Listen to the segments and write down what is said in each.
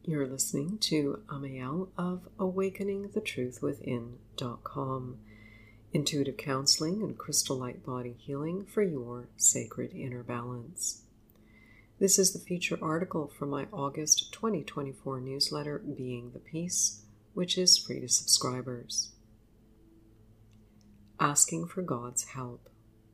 You're listening to Amiel of AwakeningTheTruthWithin.com, intuitive counseling and crystal light body healing for your sacred inner balance. This is the feature article from my August 2024 newsletter, Being the Peace, which is free to subscribers. Asking for God's help.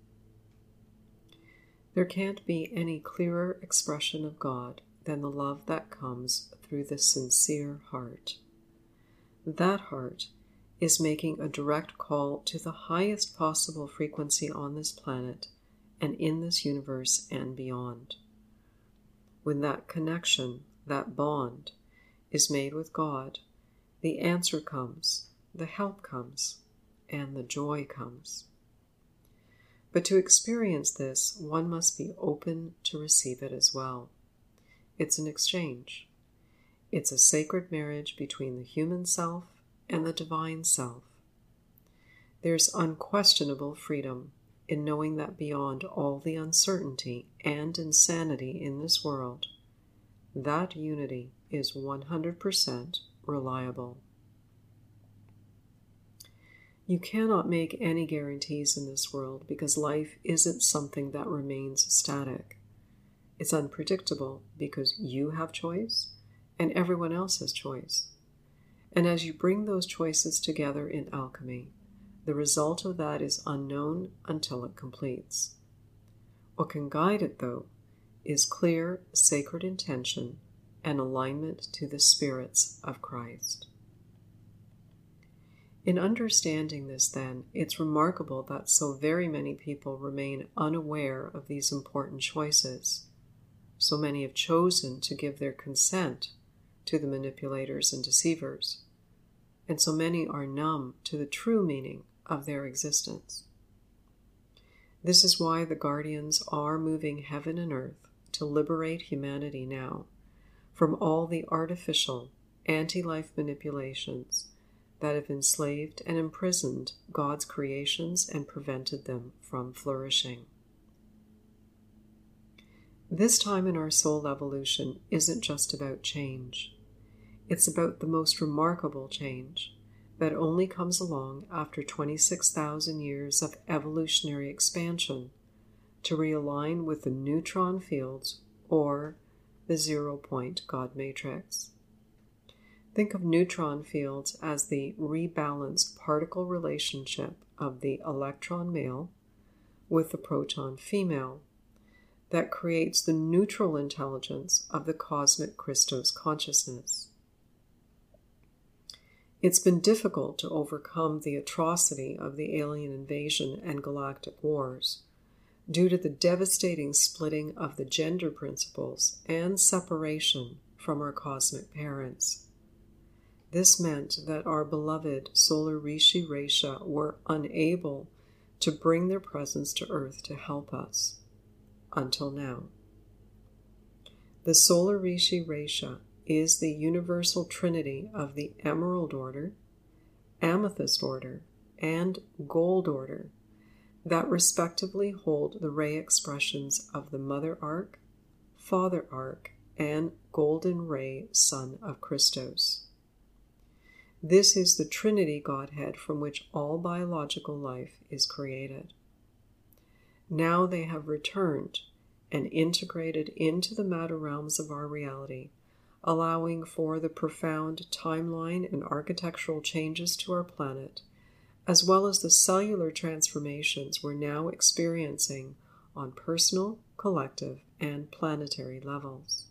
There can't be any clearer expression of God than the love that comes through the sincere heart. That heart is making a direct call to the highest possible frequency on this planet and in this universe and beyond. When that connection, that bond, is made with God, the answer comes, the help comes, and the joy comes. But to experience this, one must be open to receive it as well. It's an exchange. It's a sacred marriage between the human self and the divine self. There's unquestionable freedom in knowing that beyond all the uncertainty and insanity in this world, that unity is 100% reliable. You cannot make any guarantees in this world because life isn't something that remains static. It's unpredictable because you have choice and everyone else has choice. And as you bring those choices together in alchemy, the result of that is unknown until it completes. What can guide it, though, is clear, sacred intention and alignment to the spirits of Christ. In understanding this, then, it's remarkable that so very many people remain unaware of these important choices. So many have chosen to give their consent to the manipulators and deceivers, and so many are numb to the true meaning of their existence. This is why the guardians are moving heaven and earth to liberate humanity now from all the artificial, anti-life manipulations that have enslaved and imprisoned God's creations and prevented them from flourishing. This time in our soul evolution isn't just about change. It's about the most remarkable change that only comes along after 26,000 years of evolutionary expansion to realign with the neutron fields or the zero-point God matrix. Think of neutron fields as the rebalanced particle relationship of the electron male with the proton female that creates the neutral intelligence of the cosmic Christos consciousness. It's been difficult to overcome the atrocity of the alien invasion and galactic wars due to the devastating splitting of the gender principles and separation from our cosmic parents. This meant that our beloved Solar Rishi Resha were unable to bring their presence to Earth to help us, until now. The Solar Rishi Resha is the universal trinity of the Emerald Order, Amethyst Order, and Gold Order that respectively hold the ray expressions of the Mother Arc, Father Arc, and Golden Ray Son of Christos. This is the Trinity Godhead from which all biological life is created. Now they have returned and integrated into the matter realms of our reality, allowing for the profound timeline and architectural changes to our planet, as well as the cellular transformations we're now experiencing on personal, collective, and planetary levels.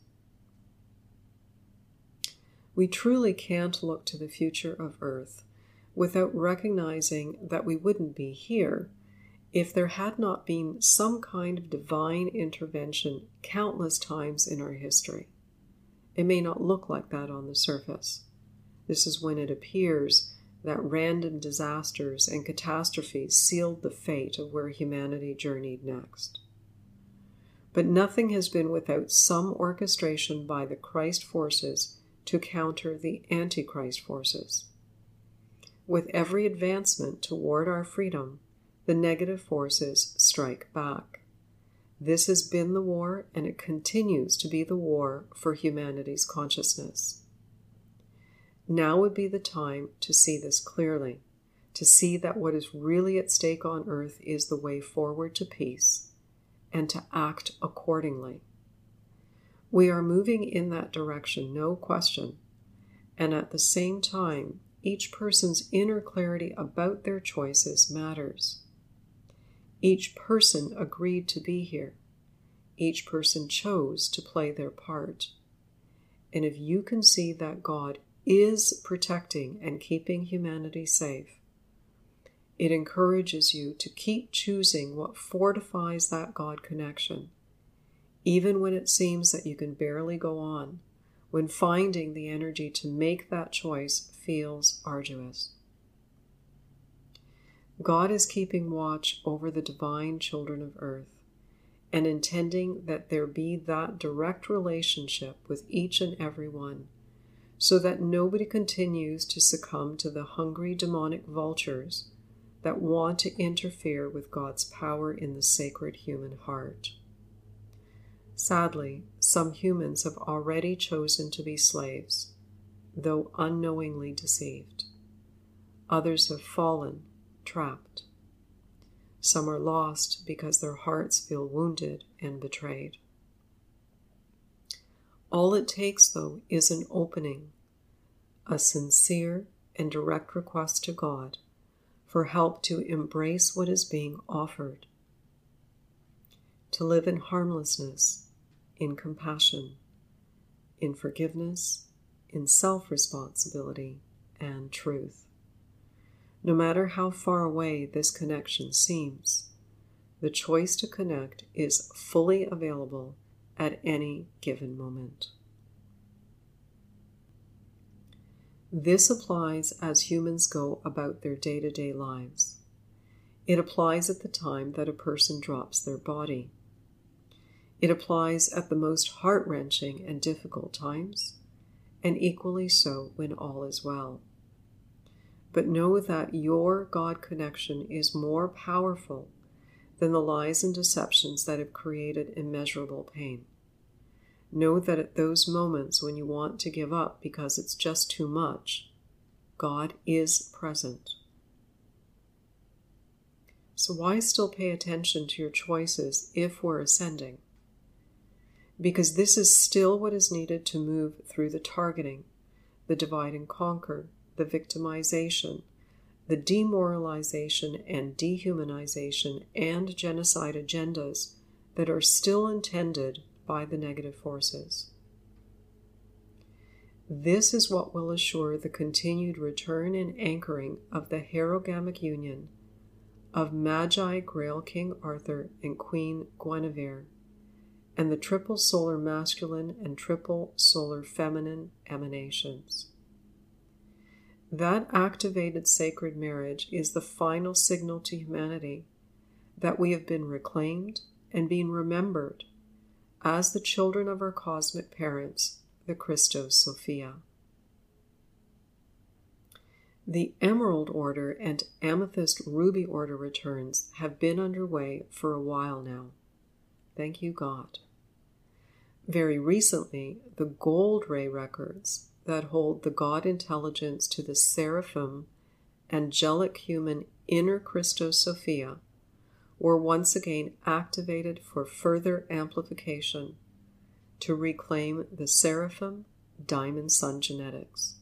We truly can't look to the future of Earth without recognizing that we wouldn't be here if there had not been some kind of divine intervention countless times in our history. It may not look like that on the surface. This is when it appears that random disasters and catastrophes sealed the fate of where humanity journeyed next. But nothing has been without some orchestration by the Christ forces to counter the Antichrist forces. With every advancement toward our freedom, the negative forces strike back. This has been the war, and it continues to be the war for humanity's consciousness. Now would be the time to see this clearly, to see that what is really at stake on earth is the way forward to peace, and to act accordingly. We are moving in that direction, no question, and at the same time, each person's inner clarity about their choices matters. Each person agreed to be here. Each person chose to play their part. And if you can see that God is protecting and keeping humanity safe, it encourages you to keep choosing what fortifies that God connection, even when it seems that you can barely go on, when finding the energy to make that choice feels arduous. God is keeping watch over the divine children of earth and intending that there be that direct relationship with each and every one, so that nobody continues to succumb to the hungry demonic vultures that want to interfere with God's power in the sacred human heart. Sadly, some humans have already chosen to be slaves, though unknowingly deceived. Others have fallen, trapped. Some are lost because their hearts feel wounded and betrayed. All it takes, though, is an opening, a sincere and direct request to God for help to embrace what is being offered, to live in harmlessness, in compassion, in forgiveness, in self-responsibility, and truth. No matter how far away this connection seems, the choice to connect is fully available at any given moment. This applies as humans go about their day-to-day lives. It applies at the time that a person drops their body. It applies at the most heart-wrenching and difficult times, and equally so when all is well. But know that your God connection is more powerful than the lies and deceptions that have created immeasurable pain. Know that at those moments when you want to give up because it's just too much, God is present. So why still pay attention to your choices if we're ascending? Because this is still what is needed to move through the targeting, the divide and conquer, the victimization, the demoralization and dehumanization and genocide agendas that are still intended by the negative forces. This is what will assure the continued return and anchoring of the Herogamic union of Magi Grail King Arthur and Queen Guinevere, and the triple solar masculine and triple solar feminine emanations. That activated sacred marriage is the final signal to humanity that we have been reclaimed and been remembered as the children of our cosmic parents, the Christos Sophia. The Emerald Order and Amethyst Ruby Order returns have been underway for a while now. Thank you, God. Very recently, the Gold Ray records that hold the God intelligence to the seraphim, angelic human inner Christos Sophia, were once again activated for further amplification to reclaim the seraphim diamond sun genetics.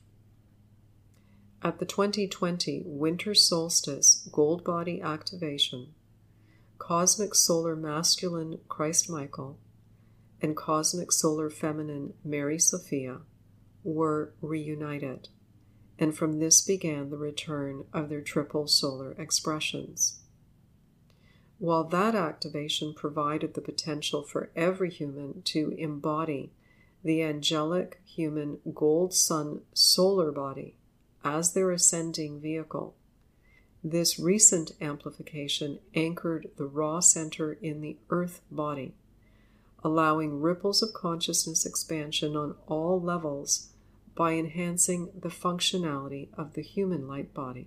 At the 2020 Winter Solstice Gold Body Activation, Cosmic Solar Masculine Christ Michael and Cosmic Solar Feminine Mary Sophia were reunited, and from this began the return of their triple solar expressions. While that activation provided the potential for every human to embody the angelic human gold sun solar body as their ascending vehicle, this recent amplification anchored the raw center in the earth body, allowing ripples of consciousness expansion on all levels by enhancing the functionality of the human light body.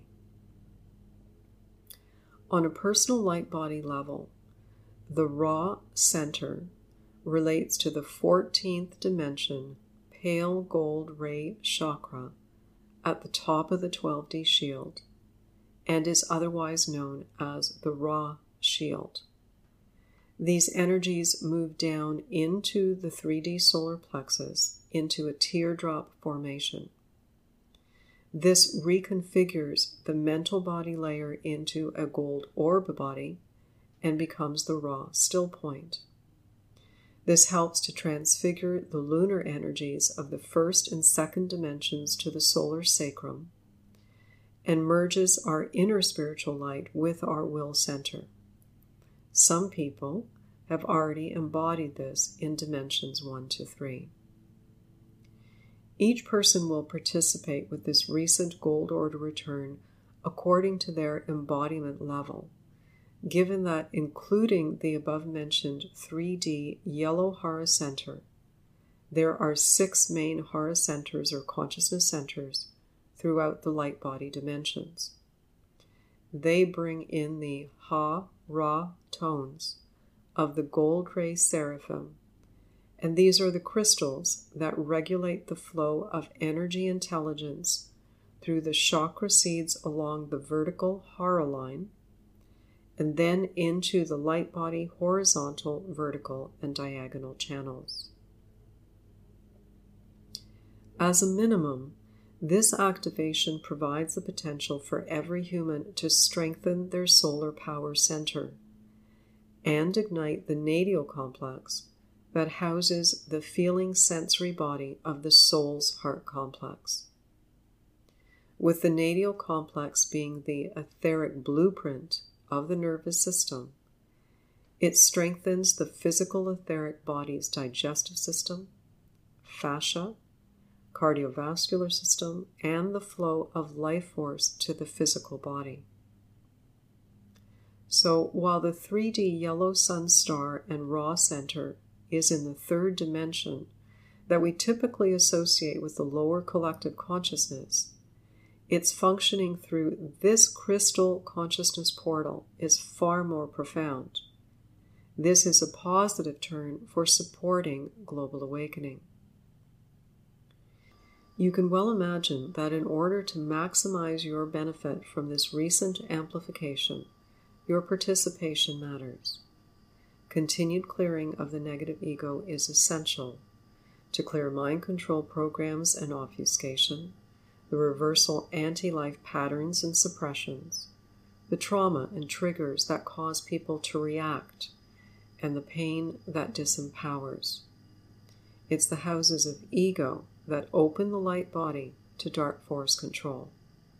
On a personal light body level, the raw center relates to the 14th dimension pale gold ray chakra at the top of the 12D shield and is otherwise known as the Ra shield. These energies move down into the 3D solar plexus into a teardrop formation. This reconfigures the mental body layer into a gold orb body and becomes the Ra still point. This helps to transfigure the lunar energies of the first and second dimensions to the solar sacrum and merges our inner spiritual light with our will center. Some people have already embodied this in dimensions 1 to 3. Each person will participate with this recent gold order return according to their embodiment level, given that including the above-mentioned 3D yellow Hara center, there are 6 main Hara centers or consciousness centers throughout the light body dimensions. They bring in the Ha-Ra tones of the gold ray seraphim, and these are the crystals that regulate the flow of energy intelligence through the chakra seeds along the vertical Hara line, and then into the light body horizontal, vertical, and diagonal channels. As a minimum, this activation provides the potential for every human to strengthen their solar power center and ignite the nadial complex that houses the feeling sensory body of the soul's heart complex. With the nadial complex being the etheric blueprint of the nervous system, it strengthens the physical etheric body's digestive system, fascia, cardiovascular system, and the flow of life force to the physical body. So while the 3D yellow sun star and Ra center is in the 3rd dimension that we typically associate with the lower collective consciousness, its functioning through this crystal consciousness portal is far more profound. This is a positive turn for supporting global awakening. You can well imagine that in order to maximize your benefit from this recent amplification, your participation matters. Continued clearing of the negative ego is essential to clear mind control programs and obfuscation, the reversal anti-life patterns and suppressions, the trauma and triggers that cause people to react, and the pain that disempowers. It's the houses of ego that open the light body to dark force control.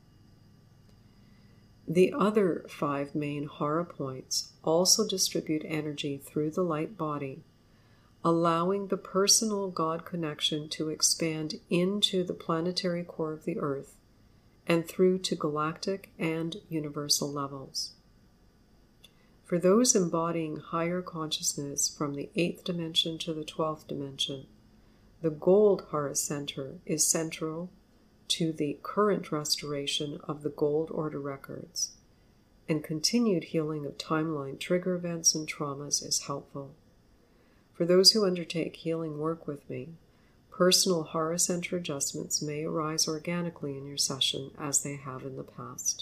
The other 5 main Hara points also distribute energy through the light body, allowing the personal God connection to expand into the planetary core of the Earth and through to galactic and universal levels. For those embodying higher consciousness from the 8th dimension to the 12th dimension, the gold Hara center is central to the current restoration of the gold order records, and continued healing of timeline trigger events and traumas is helpful. For those who undertake healing work with me, personal Hara center adjustments may arise organically in your session as they have in the past.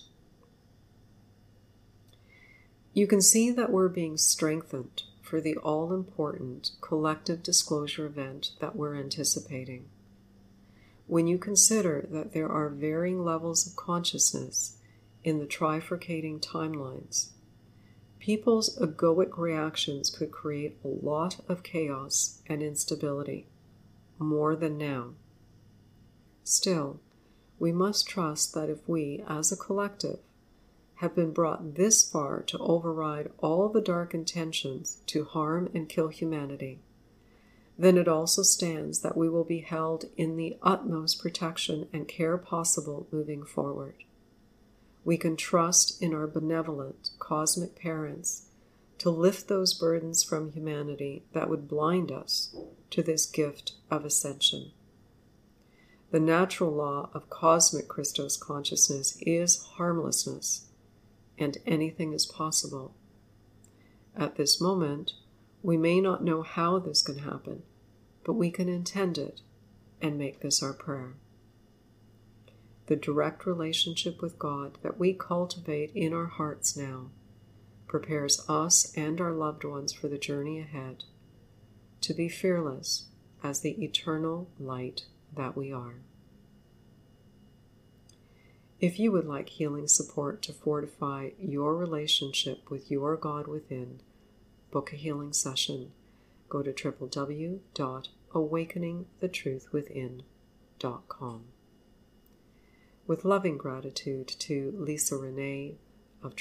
You can see that we're being strengthened for the all-important collective disclosure event that we're anticipating. When you consider that there are varying levels of consciousness in the trifurcating timelines, people's egoic reactions could create a lot of chaos and instability, more than now. Still, we must trust that if we, as a collective, have been brought this far to override all the dark intentions to harm and kill humanity, then it also stands that we will be held in the utmost protection and care possible moving forward. We can trust in our benevolent cosmic parents to lift those burdens from humanity that would blind us to this gift of ascension. The natural law of cosmic Christos consciousness is harmlessness, and anything is possible. At this moment, we may not know how this can happen, but we can intend it and make this our prayer. the direct relationship with God that we cultivate in our hearts now prepares us and our loved ones for the journey ahead, to be fearless as the eternal light that we are. If you would like healing support to fortify your relationship with your God within, book a healing session. Go to www.awakeningthetruthwithin.com. With loving gratitude to Lisa Renee of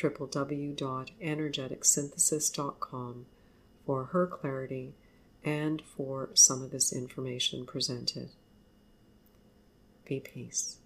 www.energeticsynthesis.com for her clarity and for some of this information presented. Be peace.